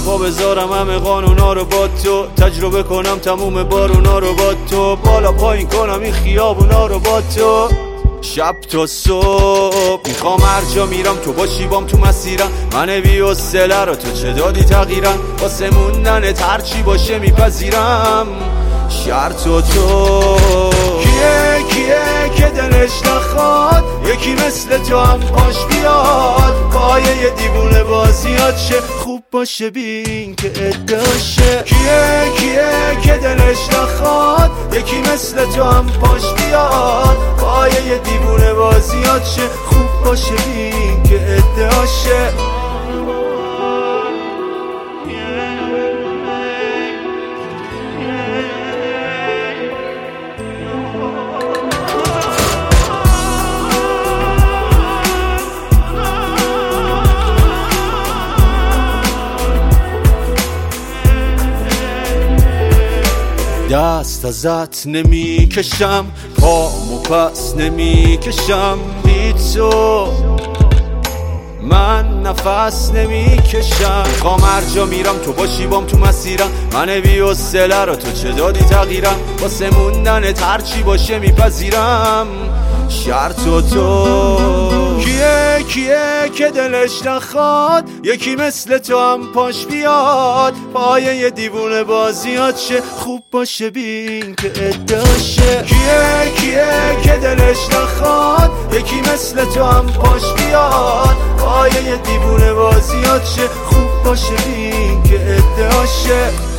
پا بذارم همه قانونا رو با تو، تجربه کنم تموم بارونا رو با تو، بالا پایین کنم این خیابونا رو با تو. شب تا صبح میخوام هر جا میرم تو باشی بام تو مسیرم، من بی حوصله رو تو چه دادی تغییرم، واسه موندنت هرچی باشه میپذیرم. شرط و تو کیه که دلش نخواد یکی مثل تو هم پاش بیاد، پایه یه دیوونه بازیات شه خوب باشه بین که اداشه. کیه که دلش نخواد یکی مثل تو هم پاش بیاد، پایه یه دیوونه بازیات شه خوب باشه بین که اداشه. دست ازت نمی کشم، پامو پس نمی کشم، بی تو من نفس نمی کشم. خوام هر جا میرم تو باشی بام تو مسیرم، من بی حوصله رو تو چه دادی تغییرم، واسه موندنت هرچی باشه میپذیرم. شرط و تو کیه که دلش نخواد یکی مثل تو هم پاش بیاد، پایه یه دیوونه بازیات شه خوب باشه بین که اداشه. کیه که دلش نخواد یکی مثل تو هم پاش بیاد، پایه یه دیوونه بازیات شه خوب باشه بین که اداشه.